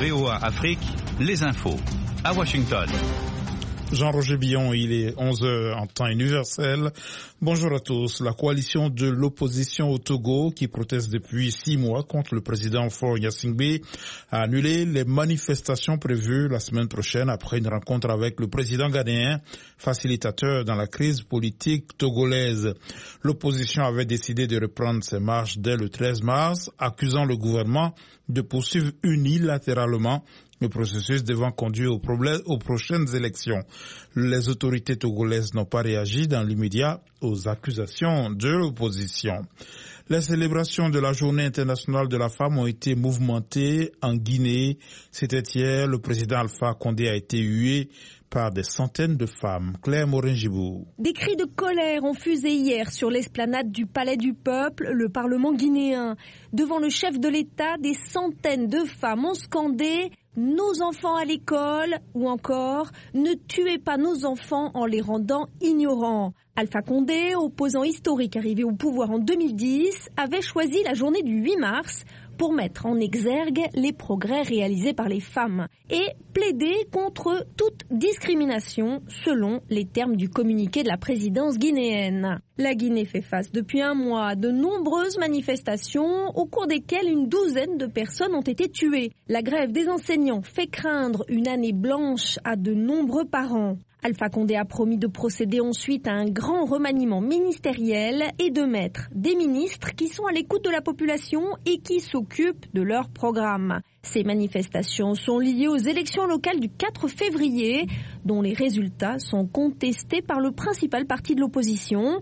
VOA Afrique, les infos. À Washington. Jean-Roger Billon, il est 11h en temps universel. Bonjour à tous. La coalition de l'opposition au Togo, qui proteste depuis 6 mois contre le président Faure Gnassingbé, a annulé les manifestations prévues la semaine prochaine après une rencontre avec le président ghanéen, facilitateur dans la crise politique togolaise. L'opposition avait décidé de reprendre ses marches dès le 13 mars, accusant le gouvernement de poursuivre unilatéralement le processus devant conduire aux prochaines élections. Les autorités togolaises n'ont pas réagi dans l'immédiat aux accusations de l'opposition. Les célébrations de la Journée internationale de la femme ont été mouvementées en Guinée. C'était hier, le président Alpha Condé a été hué par des centaines de femmes. Claire Morin-Gibou. Des cris de colère ont fusé hier sur l'esplanade du Palais du Peuple, le Parlement guinéen. Devant le chef de l'État, des centaines de femmes ont scandé « Nos enfants à l'école » ou encore « Ne tuez pas nos enfants en les rendant ignorants ». Alpha Condé, opposant historique arrivé au pouvoir en 2010, avait choisi la journée du 8 mars pour mettre en exergue les progrès réalisés par les femmes et plaider contre toute discrimination selon les termes du communiqué de la présidence guinéenne. La Guinée fait face depuis un mois à de nombreuses manifestations au cours desquelles une douzaine de personnes ont été tuées. La grève des enseignants fait craindre une année blanche à de nombreux parents. Alpha Condé a promis de procéder ensuite à un grand remaniement ministériel et de mettre des ministres qui sont à l'écoute de la population et qui s'occupent de leur programme. Ces manifestations sont liées aux élections locales du 4 février, dont les résultats sont contestés par le principal parti de l'opposition,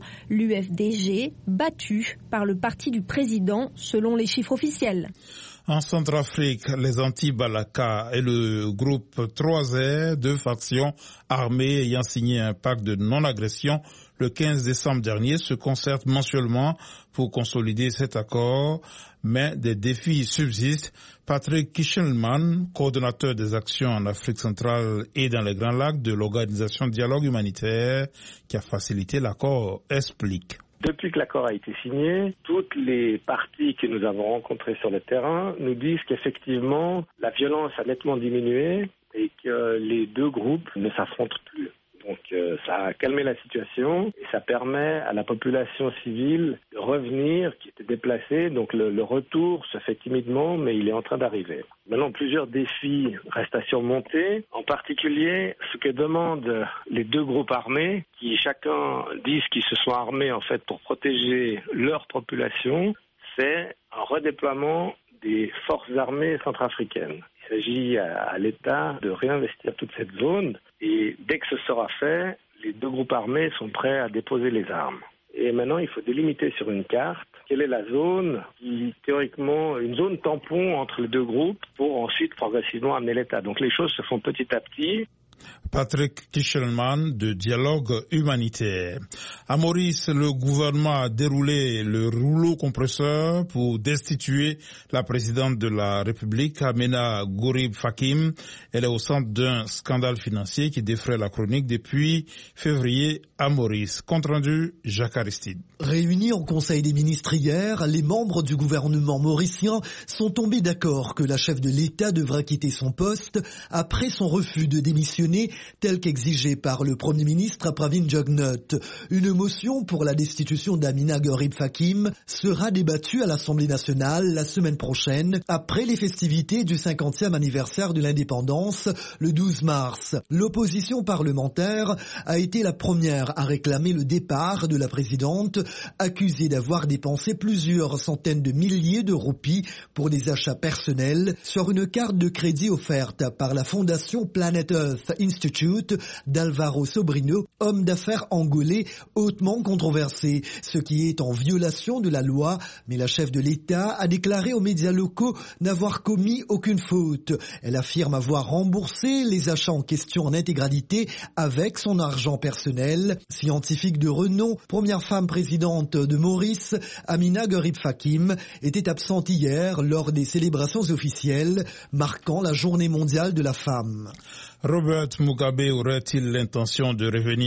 l'UFDG, battu par le parti du président selon les chiffres officiels. En Centrafrique, les anti-Balaka et le groupe 3R, deux factions armées ayant signé un pacte de non-agression le 15 décembre dernier, se concertent mensuellement pour consolider cet accord, mais des défis subsistent. Patrick Kichelman, coordonnateur des actions en Afrique centrale et dans les Grands Lacs de l'organisation Dialogue humanitaire qui a facilité l'accord, explique. Depuis que l'accord a été signé, toutes les parties que nous avons rencontrées sur le terrain nous disent qu'effectivement, la violence a nettement diminué et que les deux groupes ne s'affrontent plus. Donc ça a calmé la situation et ça permet à la population civile de revenir, qui était déplacée. Donc le retour se fait timidement, mais il est en train d'arriver. Maintenant, plusieurs défis restent à surmonter, en particulier ce que demandent les deux groupes armés, qui chacun disent qu'ils se sont armés en fait pour protéger leur population, c'est un redéploiement des forces armées centrafricaines. Il s'agit à l'État de réinvestir toute cette zone et dès que ce sera fait, les deux groupes armés sont prêts à déposer les armes. Et maintenant, il faut délimiter sur une carte quelle est la zone qui, théoriquement, une zone tampon entre les deux groupes pour ensuite progressivement amener l'État. Donc les choses se font petit à petit. Patrick Kichelman de Dialogue humanitaire. À Maurice, le gouvernement a déroulé le rouleau compresseur pour destituer la présidente de la République, Amina Gourib Fakim. Elle est au centre d'un scandale financier qui défraie la chronique depuis février à Maurice. Compte rendu, Jacques Aristide. Réunis en Conseil des ministres hier, les membres du gouvernement mauricien sont tombés d'accord que la chef de l'État devra quitter son poste après son refus de démissionner tel qu'exigé par le Premier ministre Pravin Jugnauth. Une motion pour la destitution d'Amina Gourib Fakim sera débattue à l'Assemblée nationale la semaine prochaine, après les festivités du 50e anniversaire de l'indépendance, le 12 mars. L'opposition parlementaire a été la première à réclamer le départ de la présidente, accusée d'avoir dépensé plusieurs centaines de milliers de roupies pour des achats personnels sur une carte de crédit offerte par la fondation Planet Earth Institute d'Alvaro Sobrino, homme d'affaires angolais hautement controversé, ce qui est en violation de la loi, mais la chef de l'État a déclaré aux médias locaux n'avoir commis aucune faute. Elle affirme avoir remboursé les achats en question en intégralité avec son argent personnel. Scientifique de renom, première femme présidente de Maurice, Amina Gourib Fakim était absente hier lors des célébrations officielles marquant la Journée mondiale de la femme. Robert Mugabe aurait-il l'intention de revenir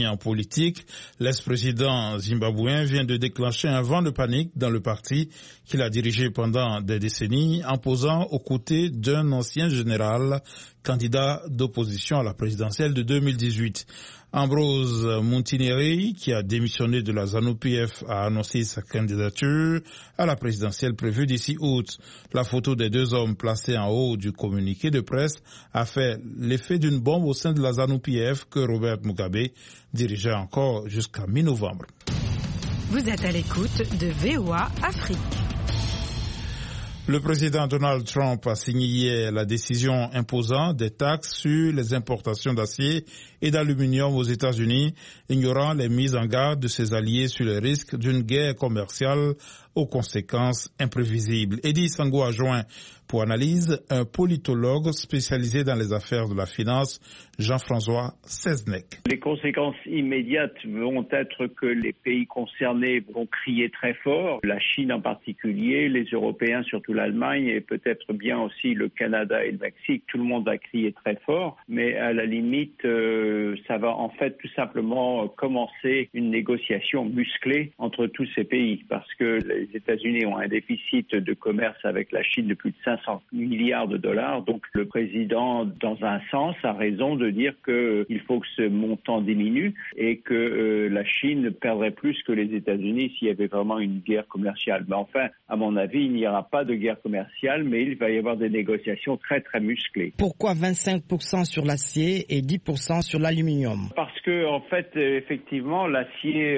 décennies en politique, l'ex-président zimbabwéen vient de déclencher un vent de panique dans le parti qu'il a dirigé pendant des décennies en posant aux côtés d'un ancien général candidat d'opposition à la présidentielle de 2018. Ambrose Muntineri, qui a démissionné de la ZANU-PF, a annoncé sa candidature à la présidentielle prévue d'ici août. La photo des deux hommes placés en haut du communiqué de presse a fait l'effet d'une bombe au sein de la ZANU-PF que Robert Mugabe dirigeait encore jusqu'à mi-novembre. Vous êtes à l'écoute de VOA Afrique. Le président Donald Trump a signé hier la décision imposant des taxes sur les importations d'acier et d'aluminium aux États-Unis, ignorant les mises en garde de ses alliés sur les risques d'une guerre commerciale aux conséquences imprévisibles. Eddie Sango a joint pour analyse un politologue spécialisé dans les affaires de la finance, Jean-François Seznec. Les conséquences immédiates vont être que les pays concernés vont crier très fort, la Chine en particulier, les Européens, surtout l'Allemagne et peut-être bien aussi le Canada et le Mexique. Tout le monde va crier très fort, mais à la limite, ça va en fait tout simplement commencer une négociation musclée entre tous ces pays parce que les États-Unis ont un déficit de commerce avec la Chine de plus de 500 milliards de dollars. Donc le président, dans un sens, a raison de dire qu'il faut que ce montant diminue et que la Chine perdrait plus que les États-Unis s'il y avait vraiment une guerre commerciale. Mais enfin, à mon avis, il n'y aura pas de guerre commerciale, mais il va y avoir des négociations très très musclées. Pourquoi 25% sur l'acier et 10% sur l'aluminium? Parce que en fait, effectivement, l'acier,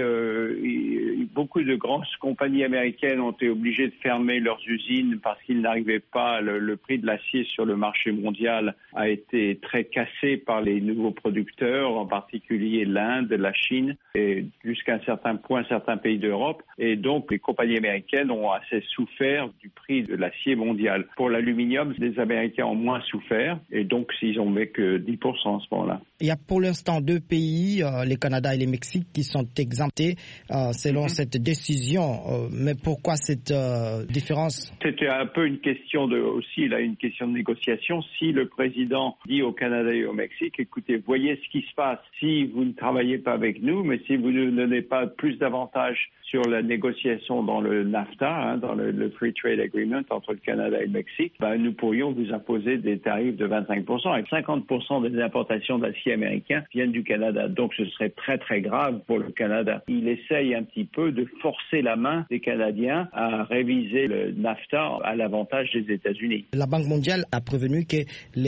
beaucoup de grandes compagnies américaines ont été obligées de fermer leurs usines parce qu'ils n'arrivaient pas. Le prix de l'acier sur le marché mondial a été très cassé par les nouveaux producteurs, en particulier l'Inde, la Chine et jusqu'à un certain point certains pays d'Europe. Et donc les compagnies américaines ont assez souffert du prix de l'acier mondial. Pour l'aluminium, les Américains ont moins souffert et donc ils ont mis que 10% à ce moment-là. Il y a pour l'instant deux pays, le Canada et le Mexique, qui sont exemptés selon cette décision. Mais pourquoi cette différence? C'était un peu une question une question de négociation. Si le président dit au Canada et au Mexique, écoutez, voyez ce qui se passe. Si vous ne travaillez pas avec nous, mais si vous ne donnez pas plus d'avantages sur la négociation dans le NAFTA, dans le Free Trade Agreement entre le Canada et le Mexique, nous pourrions vous imposer des tarifs de 25%. Et 50% des importations d'acier américain viennent du Canada. Donc ce serait très très grave pour le Canada. Il essaye un petit peu de forcer la main des Canadiens à réviser le NAFTA à l'avantage des États-Unis. La Banque mondiale a prévenu que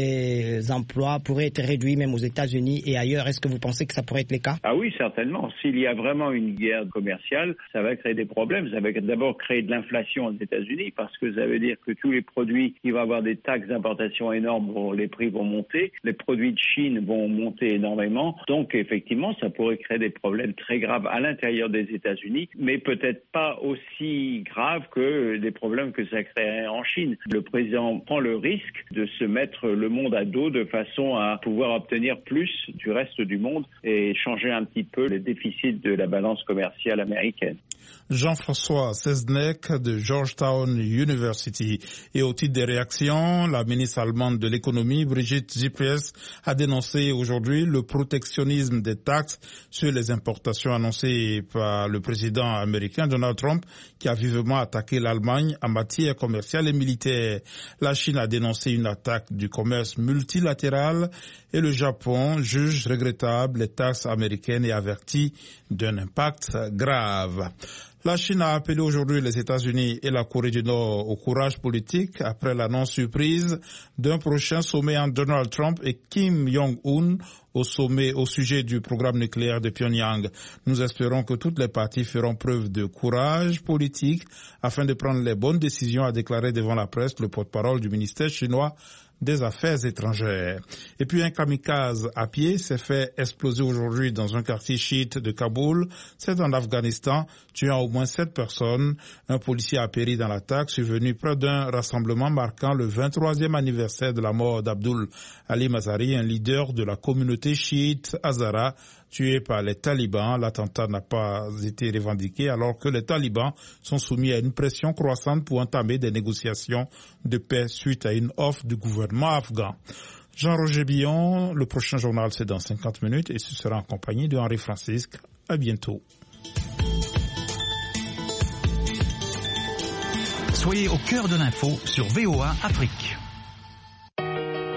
les emplois pourraient être réduits même aux États-Unis et ailleurs. Est-ce que vous pensez que ça pourrait être le cas? Ah oui, certainement. S'il y a vraiment une guerre commerciale, ça va créer des problèmes. Ça va d'abord créer de l'inflation aux États-Unis parce que ça veut dire que tous les produits qui vont avoir des taxes d'importation énormes, les prix vont monter. Les produits de Chine vont monter énormément. Donc effectivement, ça pourrait créer des problèmes très graves à l'intérieur des États-Unis, mais peut-être pas aussi graves que des problèmes que ça créerait en Chine. Le président prend le risque de se mettre le monde à dos de façon à pouvoir obtenir plus du reste du monde et changer un petit peu les déficits de la balance commerciale américaine. Jean-François Seznec de Georgetown University. Et au titre des réactions, la ministre allemande de l'économie, Brigitte Zypries, a dénoncé aujourd'hui le protectionnisme des taxes sur les importations annoncées par le président américain Donald Trump, qui a vivement attaqué l'Allemagne en matière commerciale et militaire. La Chine a dénoncé une attaque du commerce multilatéral et le Japon juge regrettable les taxes américaines et avertit d'un impact grave. La Chine a appelé aujourd'hui les États-Unis et la Corée du Nord au courage politique après l'annonce surprise d'un prochain sommet entre Donald Trump et Kim Jong-un au sujet du programme nucléaire de Pyongyang. Nous espérons que toutes les parties feront preuve de courage politique afin de prendre les bonnes décisions, a déclaré devant la presse le porte-parole du ministère chinois des Affaires étrangères. Et puis un kamikaze à pied s'est fait exploser aujourd'hui dans un quartier chiite de Kaboul. C'est en Afghanistan, tuant au moins 7 personnes. Un policier a péri dans l'attaque survenue près d'un rassemblement marquant le 23e anniversaire de la mort d'Abdul Ali Mazari, un leader de la communauté chiite Hazara, tué par les talibans. L'attentat n'a pas été revendiqué alors que les talibans sont soumis à une pression croissante pour entamer des négociations de paix suite à une offre du gouvernement afghan. Jean-Roger Billon, le prochain journal c'est dans 50 minutes et ce sera en compagnie de Henri Francisque. À bientôt. Soyez au cœur de l'info sur VOA Afrique.